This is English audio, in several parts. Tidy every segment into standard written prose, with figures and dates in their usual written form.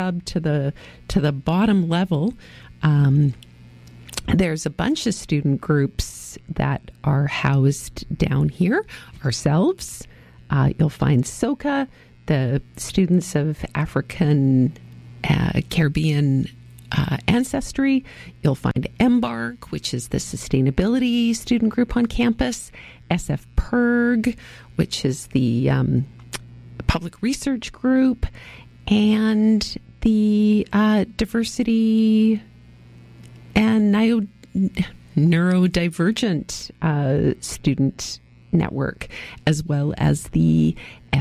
up to the bottom level, there's a bunch of student groups that are housed down here. Ourselves, you'll find SOCA, the Students of African Caribbean ancestry. You'll find Embark, which is the sustainability student group on campus. SF PERG, which is the public research group, and the diversity and neurodivergent student network, as well as the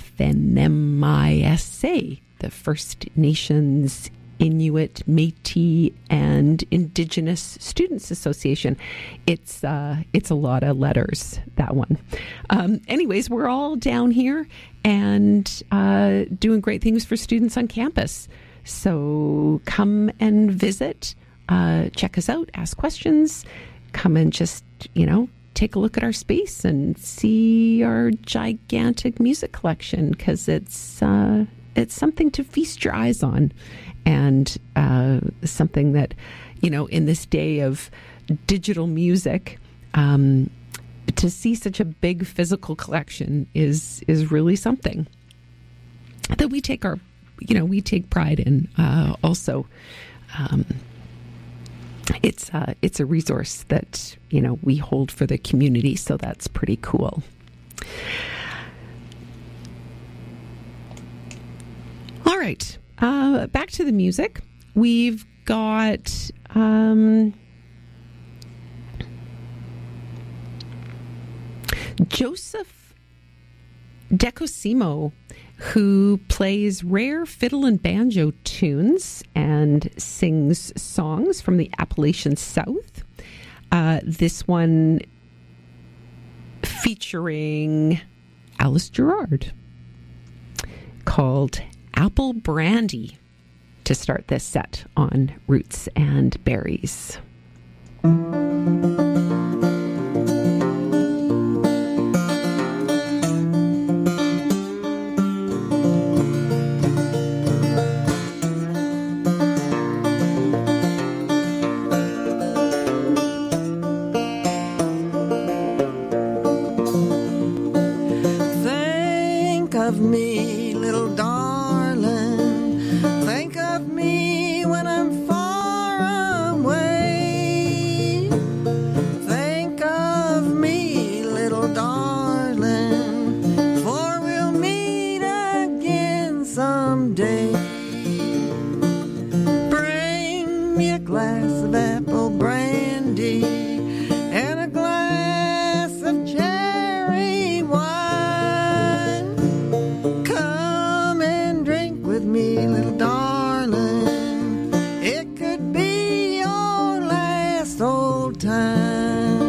FNMISA, the First Nations, Inuit, Métis, and Indigenous Students Association. It's a lot of letters, that one. Anyways, we're all down here and doing great things for students on campus. So come and visit, check us out, ask questions, come and just, take a look at our space and see our gigantic music collection, because it's something to feast your eyes on. And something that, in this day of digital music, to see such a big physical collection is really something that we take pride in. Also, it's a resource that we hold for the community, so that's pretty cool. All right. Back to the music. We've got Joseph Decosimo, who plays rare fiddle and banjo tunes and sings songs from the Appalachian South. This one featuring Alice Gerard, called Apple Brandy, to start this set on Roots and Berries. Think of me, little darling. Think of me when I'm far away. Think of me, little darling, for we'll meet again someday. Bring me a glass of apple brandy and a glass of cherry wine. Come and drink with me, little darling. It could be your last old time.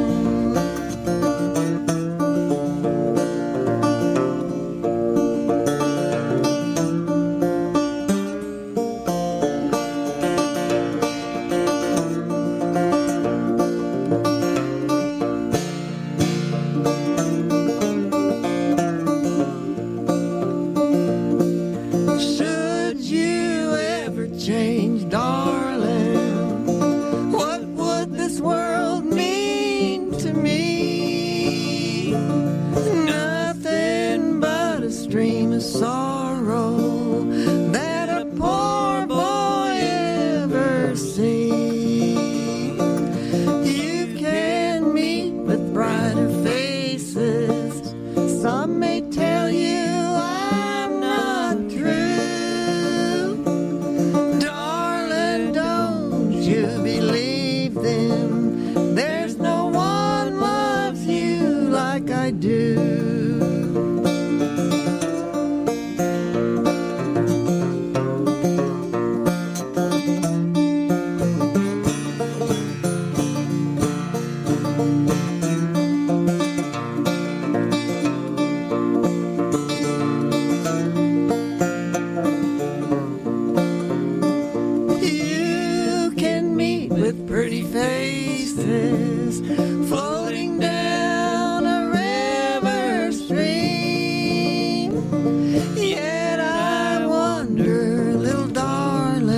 Should you ever change, darling, what would this world mean to me? Nothing but a stream of sorrow that a poor boy ever seen. You can meet with brighter faces. Some may tell you I'm not true. Darling, don't you believe them. There's no one loves you like I do. You can meet with pretty faces floating down a river stream. Yet I wonder, little darling,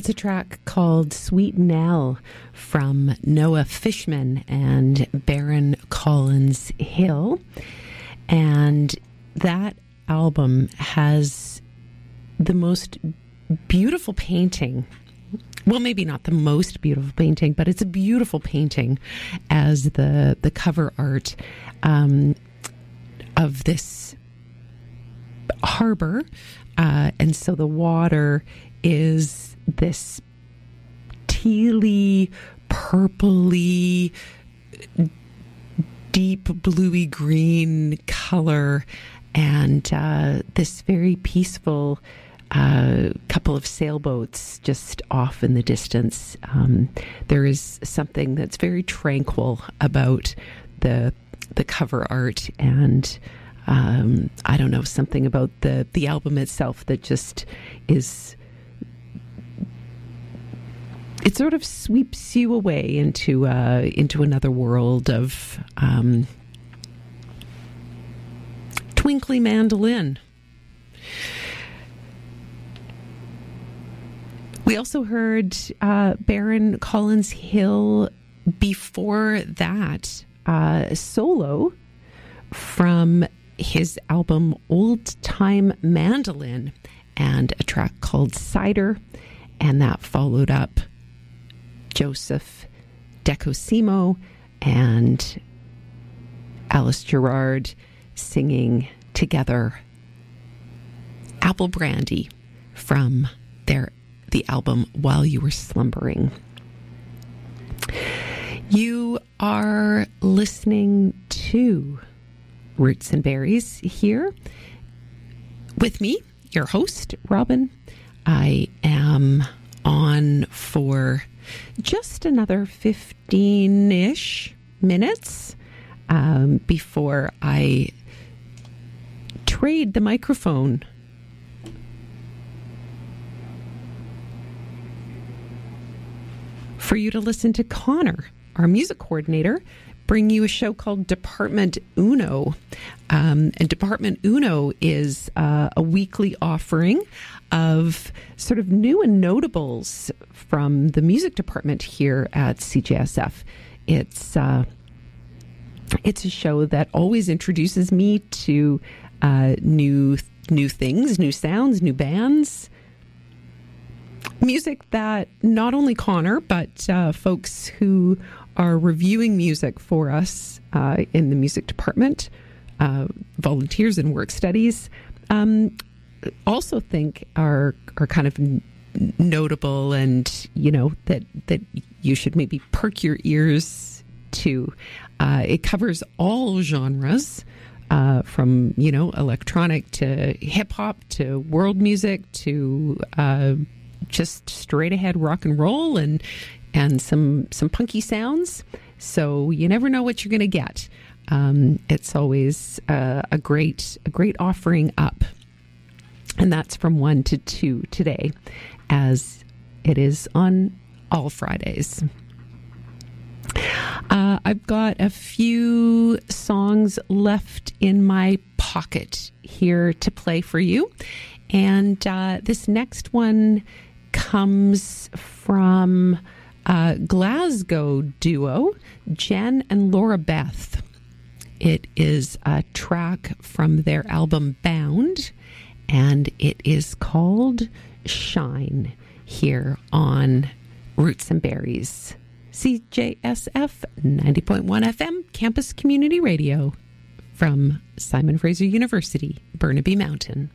That's a track called Sweet Nell from Noah Fishman and Baron Collins Hill. And that album has the most beautiful painting. Well, maybe not the most beautiful painting, but it's a beautiful painting as the cover art of this harbor. And so the water is this tealy, purpley, deep bluey green color, and this very peaceful couple of sailboats just off in the distance. There is something that's very tranquil about the cover art, and I don't know, something about the album itself that just is. It sort of sweeps you away into another world of twinkly mandolin. We also heard Baron Collins Hill before that, solo from his album Old Time Mandolin, and a track called Cider, and that followed up Joseph Decosimo and Alice Gerrard singing together Apple Brandy from the album While You Were Slumbering. You are listening to Roots and Berries here with me, your host, Robin. I am on for just another 15-ish minutes before I trade the microphone for you to listen to Connor, our music coordinator, bring you a show called Department Uno. And Department Uno is a weekly offering of sort of new and notables from the music department here at CJSF. It's a show that always introduces me to new things, new sounds, new bands, music that not only Connor, but folks who are reviewing music for us in the music department, volunteers in work studies, also think are kind of notable, and that you should maybe perk your ears to. It covers all genres, from electronic to hip hop to world music to just straight ahead rock and roll and some punky sounds. So you never know what you're going to get. It's always a great offering up. And that's from 1 to 2 today, as it is on all Fridays. I've got a few songs left in my pocket here to play for you. And this next one comes from Glasgow duo Jen and Laura Beth. It is a track from their album Bound, and it is called Shine, here on Roots and Berries, CJSF 90.1 FM, Campus Community Radio, from Simon Fraser University, Burnaby Mountain.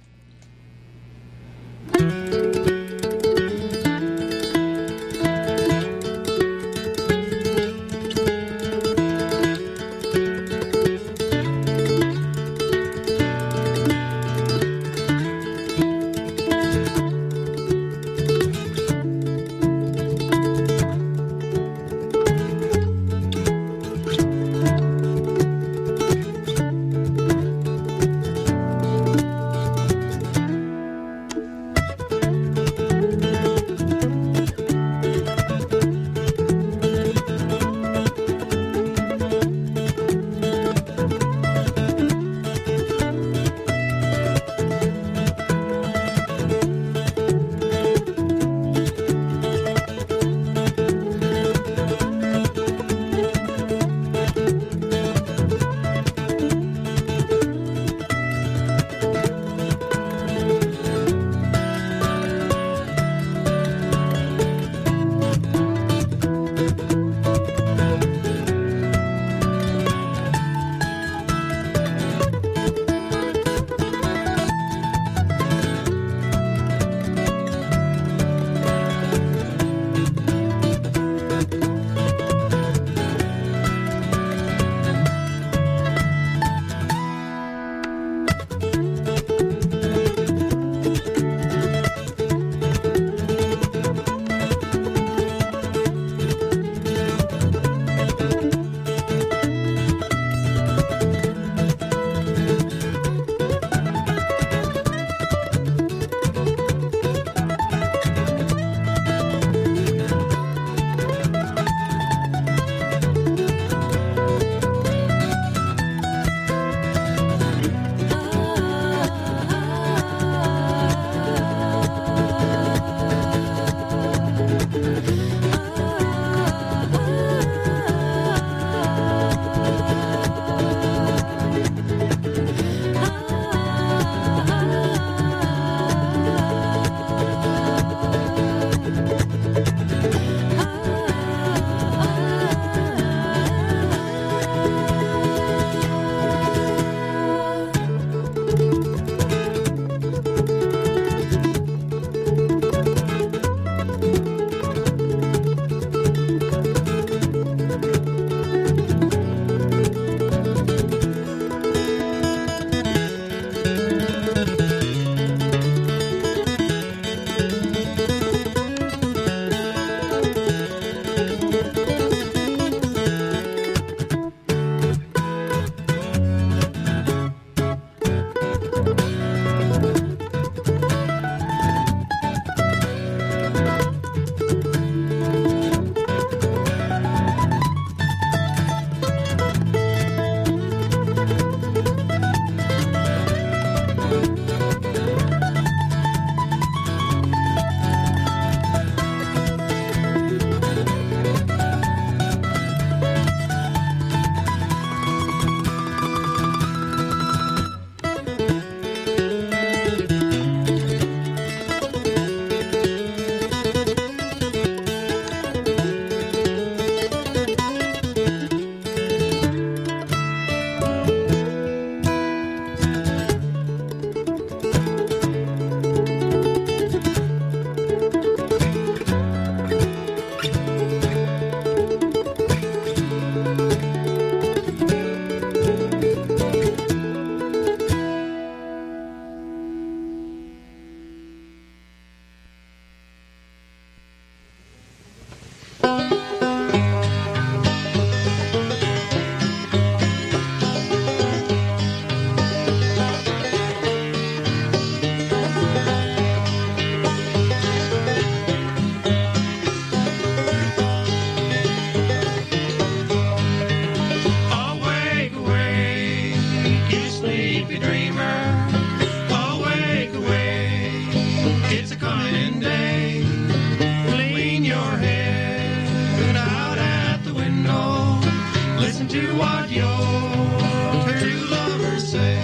sleepy dreamer, awake, awake, it's a coming day. Lean your head out at the window, listen to what your true lovers say.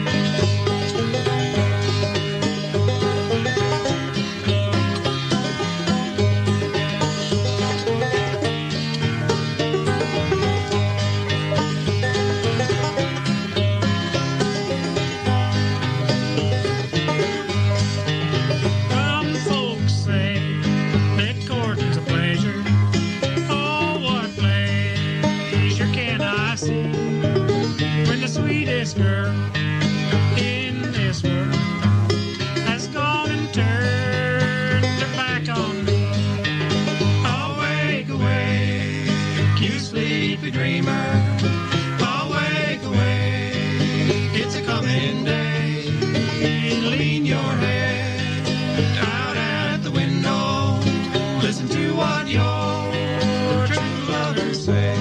Girl in this world has gone and turned her back on me. Awake, awake, you sleepy dreamer. Awake, awake, it's a coming day. Lean your head out at the window, listen to what your true lovers say.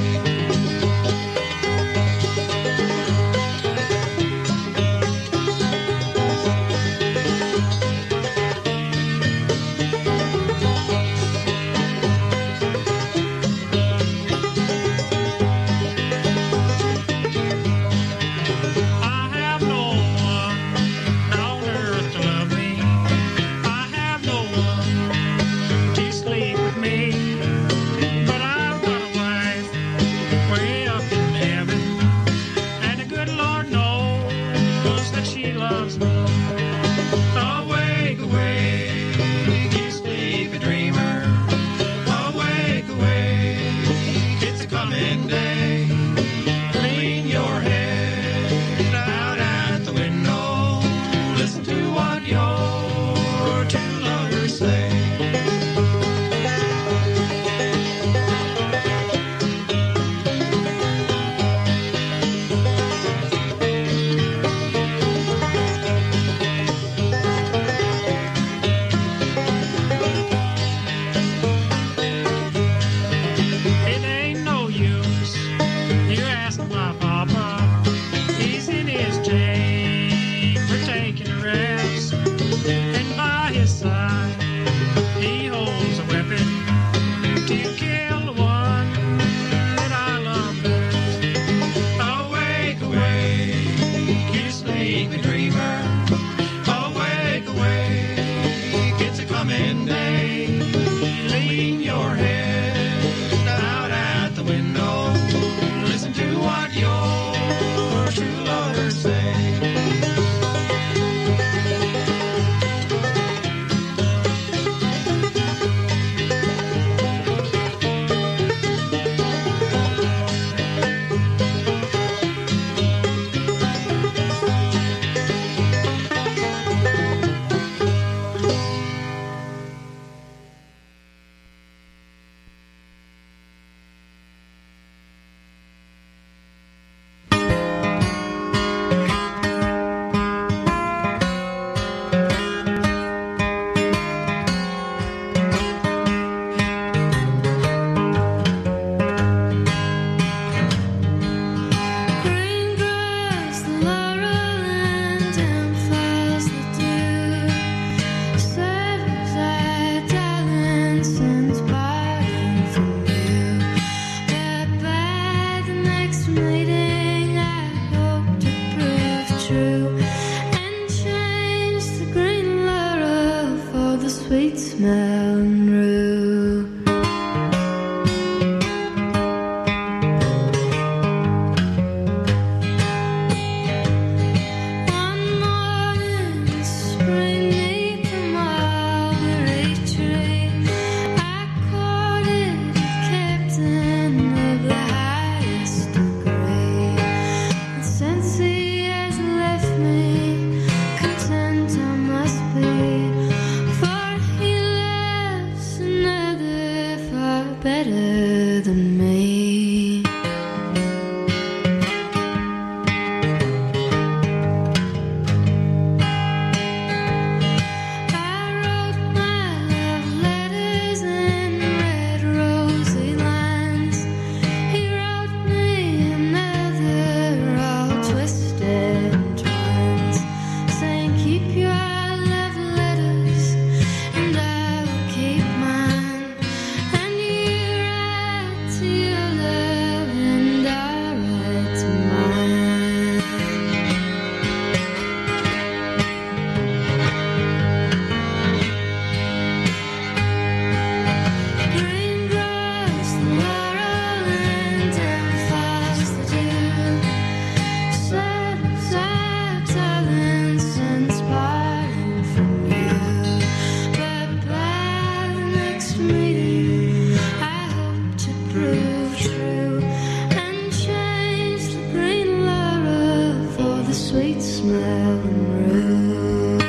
sweet smelling room.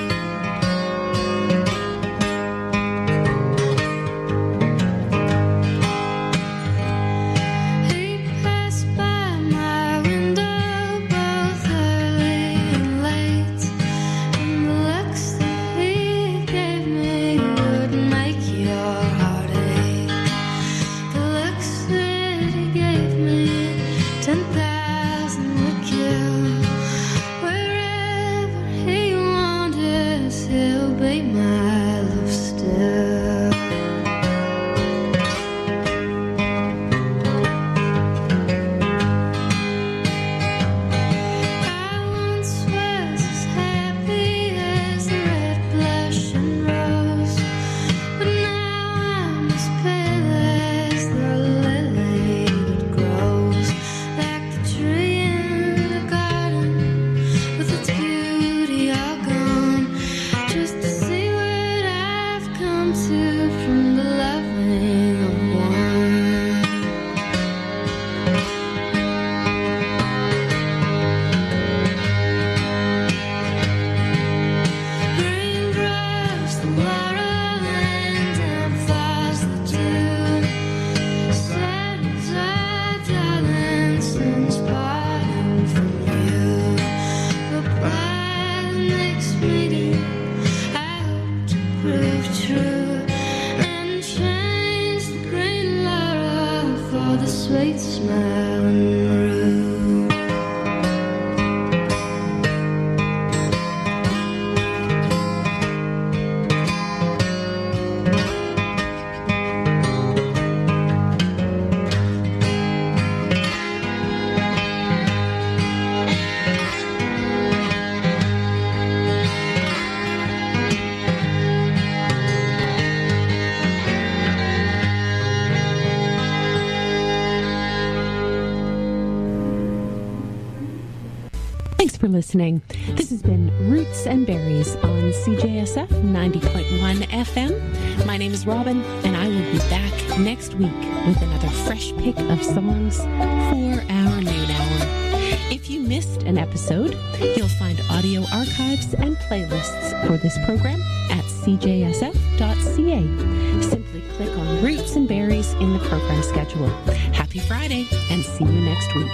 He passed by my window both early and late, and the looks that he gave me would make your heart ache. The looks that he gave me, 10,000 would kill. Wherever he wanders, he'll be my love still. I once was as happy as the red blushing rose, but now I'm as pale as the lily that grows, like the tree in the garden with its beauty all gone, just to see what I've come to from the loving of one. Raindrops, the laurel, and down falls the dew. Sadness, our darling, since parting from you. But by the next meeting, I hope to prove true and change the green laurel for the sweet smelling rue. Thanks for listening. This has been Roots and Berries on CJSF 90.1 FM. My name is Robin, and I will be back next week with another fresh pick of songs for our noon hour. If you missed an episode, you'll find audio archives and playlists for this program at cjsf.ca. Simply click on Roots and Berries in the program schedule. Happy Friday, and see you next week.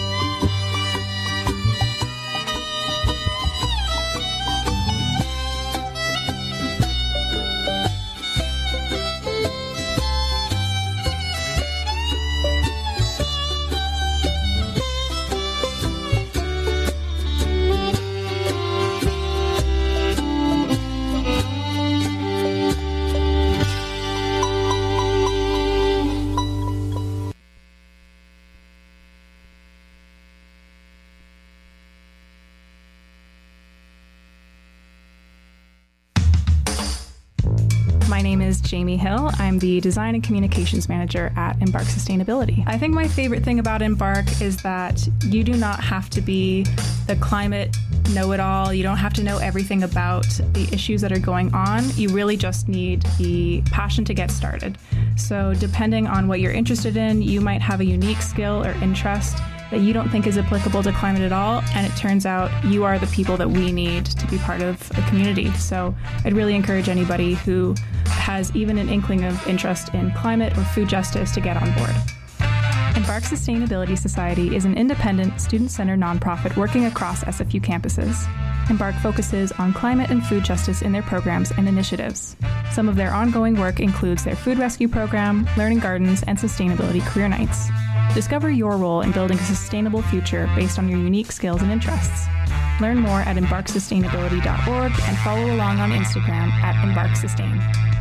My name is Jamie Hill. I'm the Design and Communications Manager at Embark Sustainability. I think my favorite thing about Embark is that you do not have to be the climate know-it-all. You don't have to know everything about the issues that are going on. You really just need the passion to get started. So depending on what you're interested in, you might have a unique skill or interest that you don't think is applicable to climate at all, and it turns out you are the people that we need to be part of a community. So I'd really encourage anybody who has even an inkling of interest in climate or food justice to get on board. Embark Sustainability Society is an independent, student-centered nonprofit working across SFU campuses. Embark focuses on climate and food justice in their programs and initiatives. Some of their ongoing work includes their food rescue program, learning gardens, and sustainability career nights. Discover your role in building a sustainable future based on your unique skills and interests. Learn more at embarksustainability.org and follow along on Instagram at embarksustain.